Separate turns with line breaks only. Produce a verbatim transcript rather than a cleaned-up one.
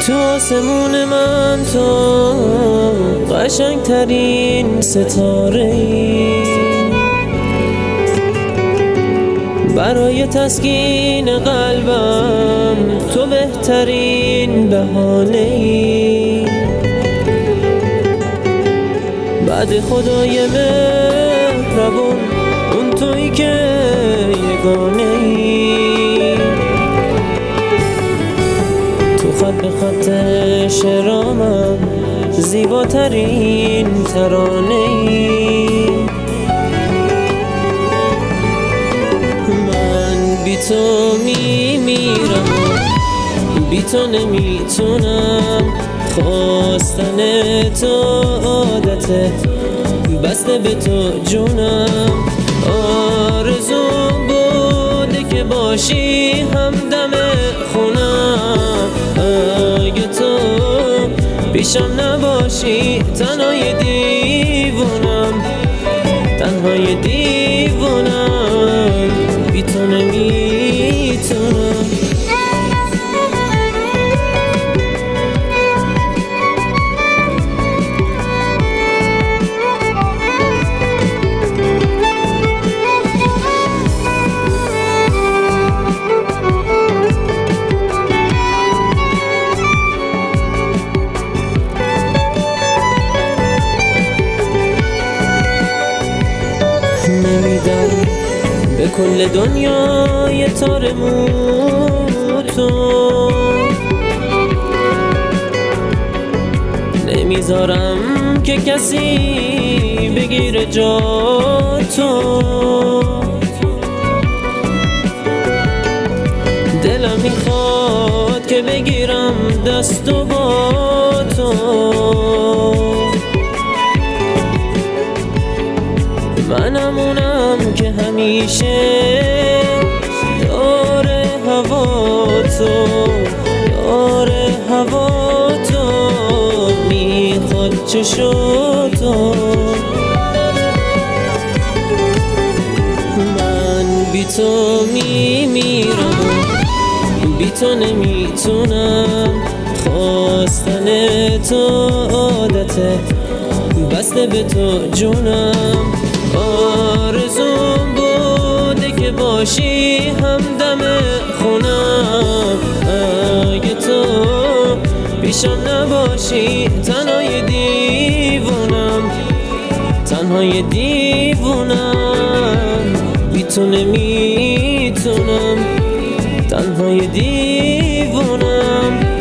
تو آسمون من تو قشنگ ترین ستاره ای، برای تسکین قلبم تو بهترین بهانه ای. بعد خدای مهربون اون تویی که یگانه ای، تو خط به خط شرامم زیباترین ترانه ای. من بی تو میمیرم و بی تو نمیتونم، خواستن تو عادته بسته به تو جونم. آرزوم بوده که باشی همدم خونم، اگه تو پیشم نباشی تنهای دیوونم، تنهای دیوونم، بی تو نمیتونم. نمیدم به کل دنیای تار مو تو، نمیذارم که کسی بگیره جا تو. دلم میخواد که بگیرم دست و با تو، منم اونم که همیشه دور هوا تو، دور هوا تو، میخواد چشو تو. من بی تو میمیرم و بی تو نمیتونم، خواستن تو عادته بسته به تو جونم. آرزوم بوده که باشی همدم خونم، اگه تو پیشم نباشی تنهای دیوونم، تنهای دیوونم، بی تو نمیتونم، تنهای دیوونم.